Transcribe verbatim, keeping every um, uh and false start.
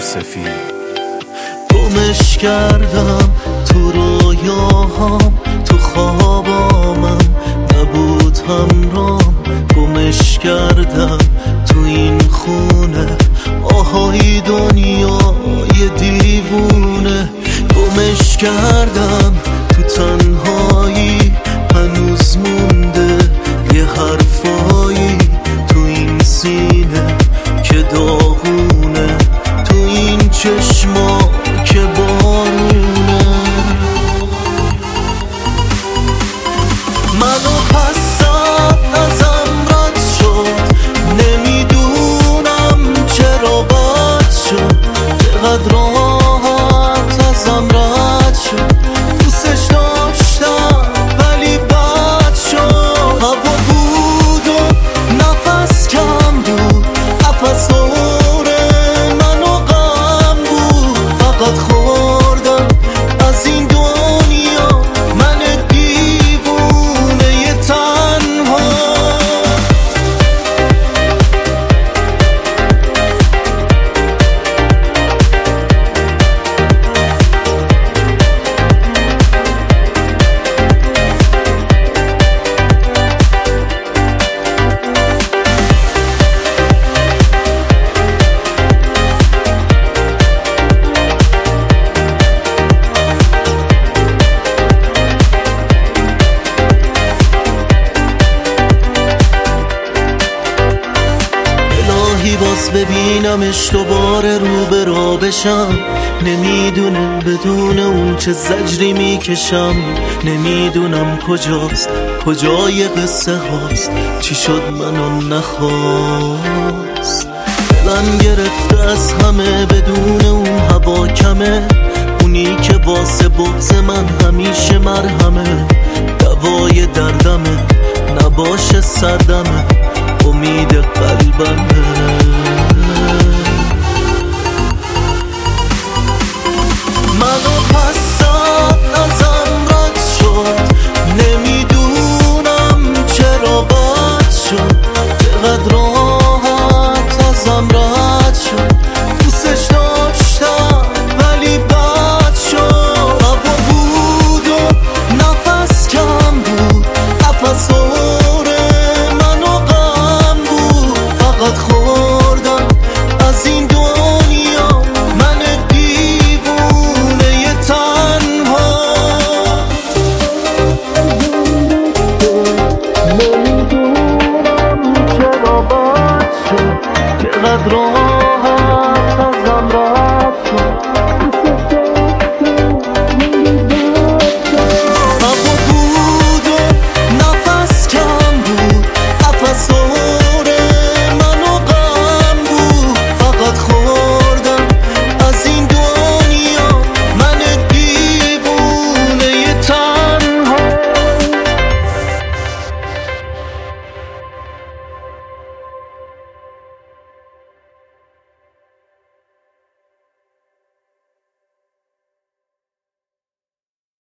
سفید. گمش کردم تو رویاهام، تو خوابامم نبود همرام. گمش کردم تو این خونه، آهای دنیای دیوونه. گمش کردم تو تنهایی، هنوز مونده یه حرفایی تو این سینه که داغونه، تو این چشما که بارونه. منو پسم ازم رد شد، نمیدونم چرا بد شد. چقدر راحت ازم رد شد، دوستش داشتم ولی بد شد. هوا بود و نفس کم بود، نفس دور منو غم بود. فقط خوردم از این دنیا، من دیوونه تنها. باز ببینمش دوباره رو به را بشم. نمیدونه بدون اون چه زجری میکشم. نمیدونم کجاست، کجای قصه هاست، چی شد منو نخواست. دلم گرفته از همه بدون اون هوا کمه. اونی که واسه بغض من همیشه مرهمه. دوای دردمه، نباشه سردمه، امید قلبمه. منو پسم ازم رد شد، نمیدونم چرا بد شد. چقدر راحت ازم رد شد، دوستش داشتم ولی بد شد. هوا بود و نفس کم بود، نفس دور منو غم بود. فقط خوردم از این دنیا، من دیوونه تنها. نمیدونم چرا بد شد، چقدر